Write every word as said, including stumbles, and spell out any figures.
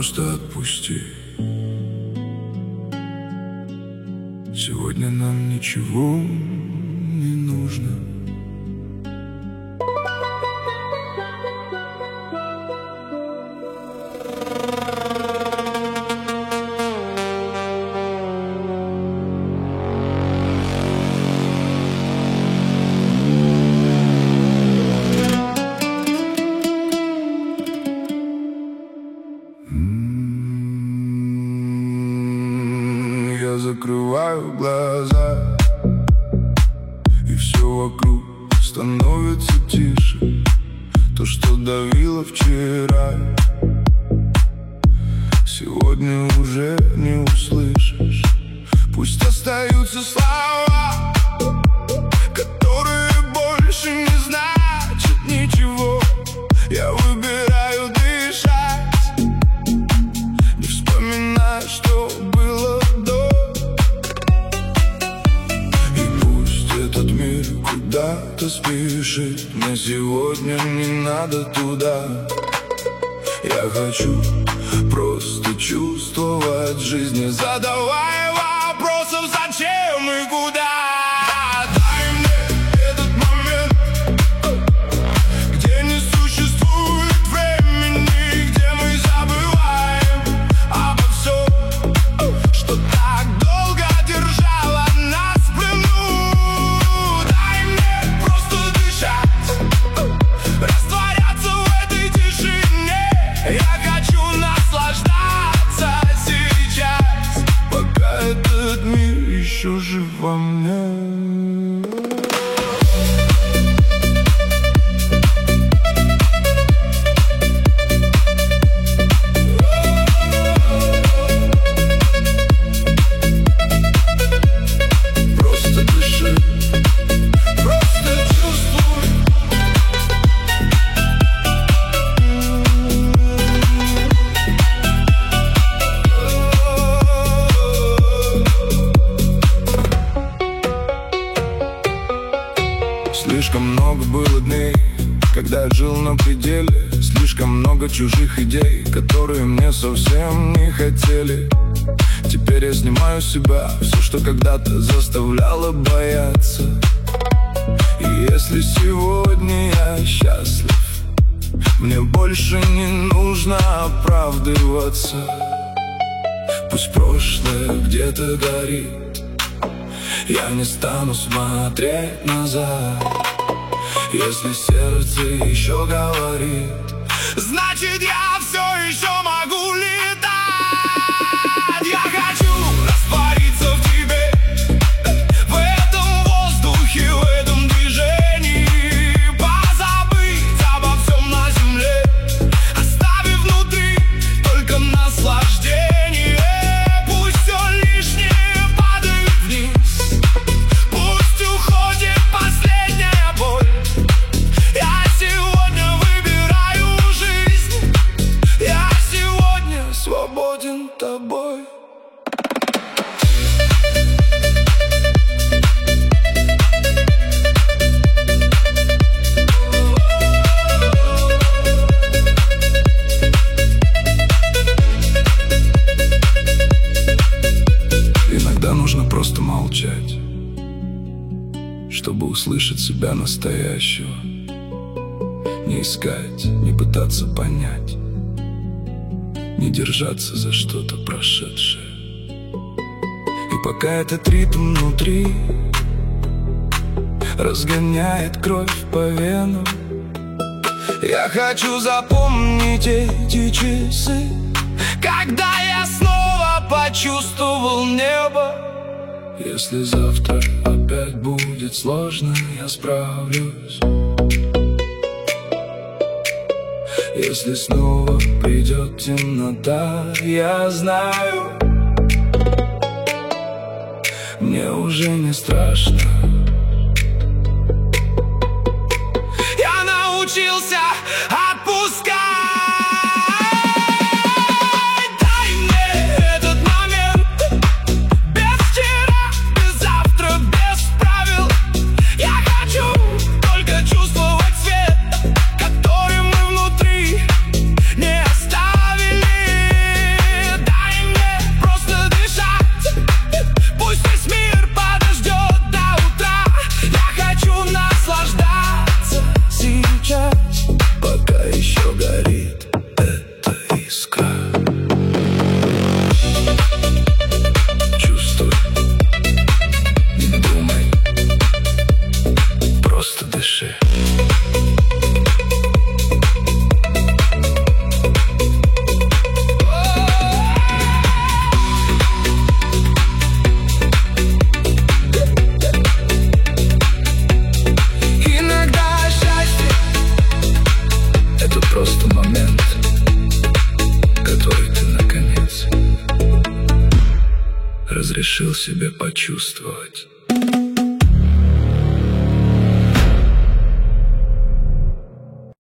просто отпусти. Сегодня нам ничего не нужно. Я закрываю глаза, и все вокруг становится тише. То, что давило вчера, сегодня уже не услышишь. Пусть остаются слова, которые больше не значат ничего. Я выбираю дышать, не вспоминая, что было до. И пусть этот мир куда-то спешит, мне сегодня не надо туда. Я хочу просто чувствовать жизнь, не задавая вопросов зачем и куда. Дай мне этот момент, где не существует времени, где мы забываем обо всем, что так долго держало нас в плену. Дай мне просто дышать, растворяться в этой тишине. Я хочу наслаждаться сейчас, пока этот мир еще жив во мне. Просто дыши, просто чувствуй. Слишком много было дней, когда я жил на пределе. Слишком много чужих идей, которые мне совсем не хотели. Теперь я снимаю с себя все, что когда-то заставляло бояться. И если сегодня я счастлив, мне больше не нужно оправдываться. Пусть прошлое где-то горит, я не стану смотреть назад. Если сердце еще говорит, значит я все еще могу летать. Я хочу раствориться в тебе, в этом воздухе, в этом движении, позабыть обо всем на земле, оставив внутри только наслаждение. Пусть все лишнее падает вниз, пусть уходит последняя боль. Я сегодня выбираю жизнь, я сегодня свободен тобой. Иногда нужно просто молчать, чтобы услышать себя настоящего. Не искать, не пытаться понять, не держаться за что-то прошедшее. И пока этот ритм внутри разгоняет кровь по венам, я хочу запомнить эти часы, когда я снова почувствовал небо. Если завтра опять будет сложно, я справлюсь. Если снова придет темнота, я знаю, мне уже не страшно. Я научился отпускать. Дай мне этот момент, без вчера, без завтра, без правил. Я хочу только чувствовать свет, который мы внутри не оставили. решил себя почувствовать.